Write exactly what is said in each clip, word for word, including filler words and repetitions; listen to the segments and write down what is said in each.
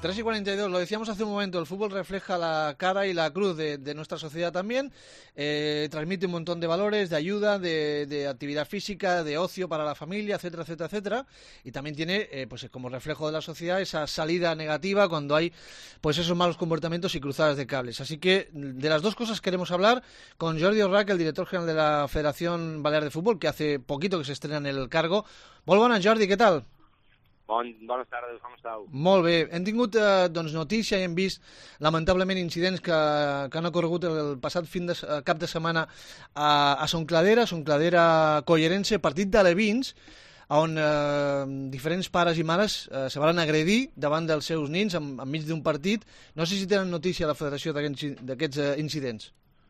tres y cuarenta y dos, lo decíamos hace un momento, el fútbol refleja la cara y la cruz de, de nuestra sociedad también, eh, transmite un montón de valores, de ayuda, de, de actividad física, de ocio para la familia, etcétera, etcétera, etcétera, y también tiene, eh, pues como reflejo de la sociedad, esa salida negativa cuando hay, pues esos malos comportamientos y cruzadas de cables. Así que de las dos cosas queremos hablar con Jordi Orrach, el director general de la Federación Balear de Fútbol, que hace poquito que se estrena en el cargo. Molt bona, Jordi, què tal? Bon, bones tardes, com esteu? Molt bé. Hem tingut eh, doncs, notícia i hem vist, lamentablement, incidents que, que han ocorregut el passat fin de, cap de setmana a, a Son Cladera, Son Cladera Collerense, partit d'alevins, on eh, diferents pares i mares eh, se van agredir davant dels seus nins en, enmig d'un partit. No sé si tenen notícia a la federació d'aquests eh, incidents.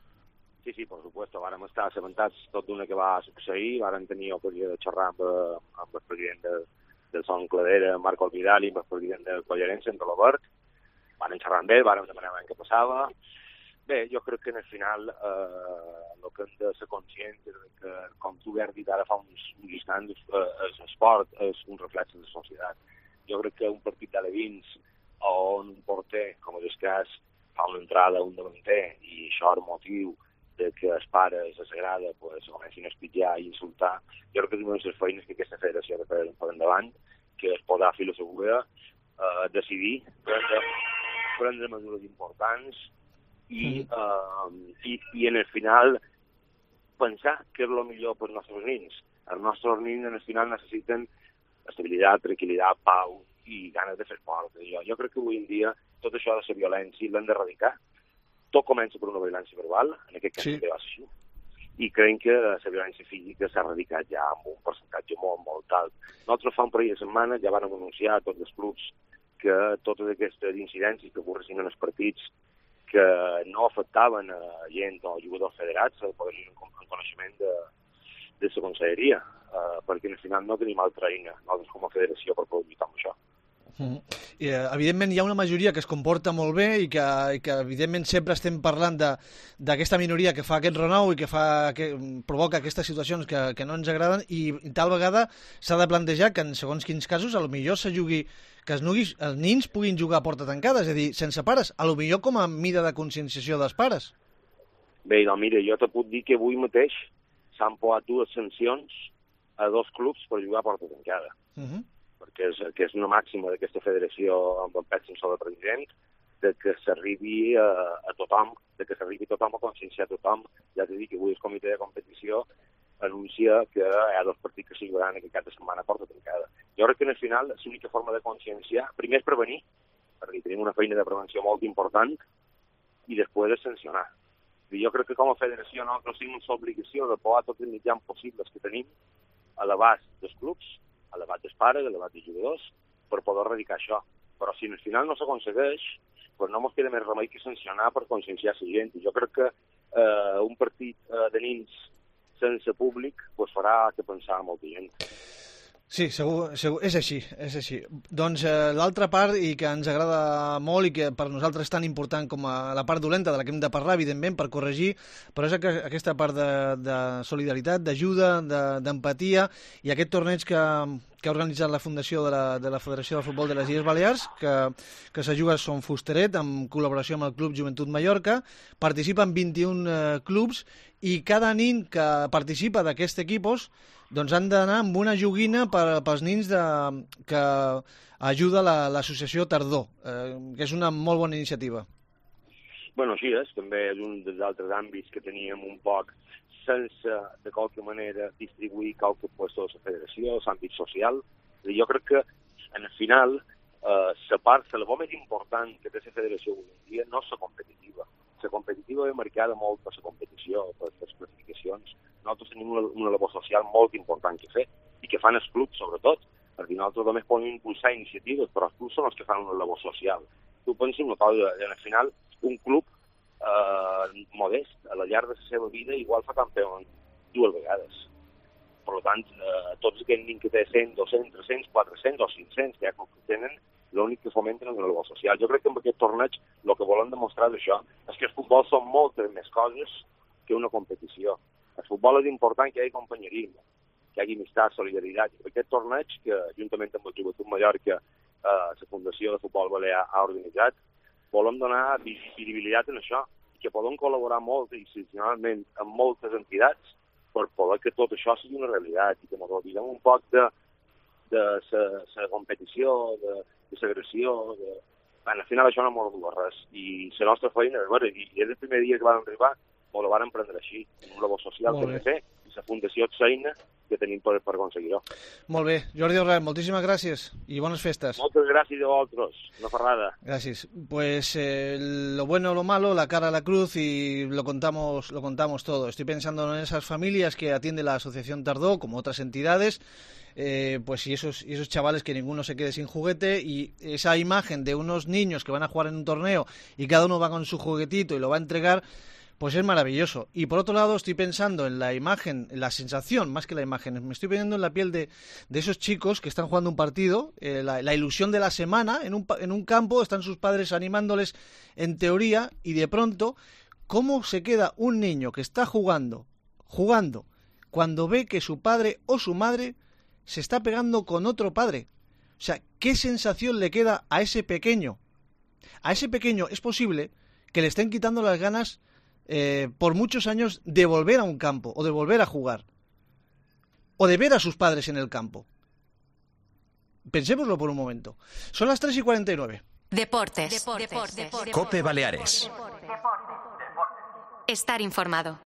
Sí, sí, per supuesto. Vàrem estar assabentats tot d'una que va succeir, vàrem tenir ocasió de xerrar amb, amb el president de, de Son Cladera, Marco Alvidal, i amb el president de Collerense, en Robert. Vàrem xerrar amb ell, vàrem demanar què passava. Bé, jo crec que en el final eh, el que hem de ser conscients és que, com tu has dit ara fa uns, uns instants, eh, l'esport és un reflex de la societat. Jo crec que un partit d'alevins on un porter, com és el cas, fa una entrada a un davanter i això és motiu de que els pares els agrada, pues, comencin a espitjar i insultar. Jo crec que és una de les feines que aquesta federació ha de fer per endavant, que és posar fil a l'agulla, eh, decidir, prendre, prendre mesures importants i, eh, i, i en el final pensar que és el millor per als nostres nins. Els nostres nins en el final necessiten estabilitat, tranquil·litat, pau i ganes de fer esport. Jo, jo crec que avui en dia tot això de la violència l'hem d'erradicar. Tot comença per una violència verbal, en aquest cas sí. Va ser així, i creiem que la violència física s'ha erradicat ja amb un percentatge molt, molt alt. Nosaltres fa un parell de setmanes ja vam anunciar a tots els clubs que totes aquestes incidències que ocorressin en els partits que no afectaven a gent o jugadors federats se poden en coneixement de, de la conselleria, eh, perquè al final no tenim altra eina, nosaltres com a federació, per poder lluitar amb això. Mm. I, evidentment hi ha una majoria que es comporta molt bé i que, i que evidentment sempre estem parlant d'aquesta minoria que fa aquest renou i que, fa, que provoca aquestes situacions que, que no ens agraden i, i tal vegada s'ha de plantejar que en segons quins casos a lo millor se jugui, que es nuguis, els nins puguin jugar a porta tancada, és a dir, sense pares, a lo millor com a mida de conscienciació dels pares. Bé, doncs mira, jo te puc dir que avui mateix s'han posat dues sancions a dos clubs per jugar a porta tancada. Uh -huh. perquè és, que és una màxima d'aquesta federació amb el Pet Sensor de president, de que s'arribi a, a tothom, de que s'arribi tothom a conscienciar tothom. Ja t'he dit que avui el comitè de competició anuncia que hi ha dos partits que s'hi jugaran aquest cap de setmana a porta tancada. Jo crec que al final és l'única forma de conscienciar, primer és prevenir, perquè tenim una feina de prevenció molt important, i després és sancionar. I jo crec que com a federació nosaltres tenim l'obligació de posar tots els mitjans possibles que tenim a l'abast dels clubs, a l'abast dels pares, a l'abast dels jugadors, per poder erradicar això. Però si al final no s'aconsegueix, doncs no ens queda més remei que sancionar per conscienciar la gent. I jo crec que eh, un partit eh, de nins sense públic pues, farà que pensar a molta gent. Sí, segur, segur, és així, és així. Doncs eh, l'altra part, i que ens agrada molt i que per nosaltres és tan important com a la part dolenta de la que hem de parlar, evidentment, per corregir, però és aquesta part de, de solidaritat, d'ajuda, d'empatia, i aquest torneig que, que ha organitzat la Fundació de la, de la Federació de Futbol de les Illes Balears, que, que se juga a Son Fusteret, en col·laboració amb el Club Joventut Mallorca. Participen vint-i-un eh, clubs, i cada nin que participa d'aquests equipos doncs han d'anar amb una joguina per, pels nins de, que ajuda l'associació Tardor, eh, que és una molt bona iniciativa. Bueno, així és, també és un dels altres àmbits que teníem un poc sense, de qualque manera, distribuir qualque puesto de la federació, l'àmbit social. Jo crec que, en el final, eh, la part, la bo més important que té la federació avui en dia no és la competitiva. La competitiva ve marcada molt per la competició, per les classificacions. Nosaltres tenim una, una labor social molt important que fer, i que fan els clubs, sobretot, perquè nosaltres només podem impulsar iniciatives, però els clubs són els que fan una labor social. Tu pensi una cosa, al final, un club eh, modest, a la llarg de la seva vida, igual fa campió dues vegades. Per tant, eh, tots aquells nins que té cent, dos-cents, tres-cents, quatre-cents o cinc-cents, que ja tenen, l'únic que fomenten és una labor social. Jo crec que amb aquest torneig el que volen demostrar d'això és que el futbol són moltes més coses que una competició. El futbol és important que hi hagi companyerisme, que hi hagi amistat, solidaritat. I aquest torneig, que juntament amb el Joventut Mallorca eh, la Fundació de Futbol Balear ha organitzat, volem donar visibilitat en això, que podem col·laborar molt institucionalment amb moltes entitats per poder que tot això sigui una realitat i que ens oblidem un poc de de la competició, de la segregació, de... Bueno, al final això no m'ho du res. I la nostra feina, bueno, i és el primer dia que vam arribar, ho vam prendre així, amb un labor social que hem de fer, i la Fundació és l'eina que tenim per, per aconseguir-ho. Molt bé. Jordi Orrat, moltíssimes gràcies i bones festes. Moltes gràcies a vosaltres. Una ferrada. Gracias. Pues eh, lo bueno, lo malo, la cara a la cruz y lo contamos, lo contamos todo. Estoy pensando en esas familias que atiende la Asociación Tardó, como otras entidades, eh, pues y esos, y esos chavales que ninguno se quede sin juguete, y esa imagen de unos niños que van a jugar en un torneo y cada uno va con su juguetito y lo va a entregar, pues es maravilloso. Y por otro lado estoy pensando en la imagen, en la sensación, más que la imagen, me estoy poniendo en la piel de, de esos chicos que están jugando un partido, eh, la, la ilusión de la semana, en un, en un campo, están sus padres animándoles en teoría, y de pronto, ¿cómo se queda un niño que está jugando, jugando, cuando ve que su padre o su madre se está pegando con otro padre? O sea, ¿qué sensación le queda a ese pequeño? A ese pequeño es posible que le estén quitando las ganas Eh, por muchos años de volver a un campo o de volver a jugar o de ver a sus padres en el campo. Pensémoslo por un momento. Son las tres y cuarenta y nueve. Deportes. Deportes. Deportes. COPE Baleares. Estar informado.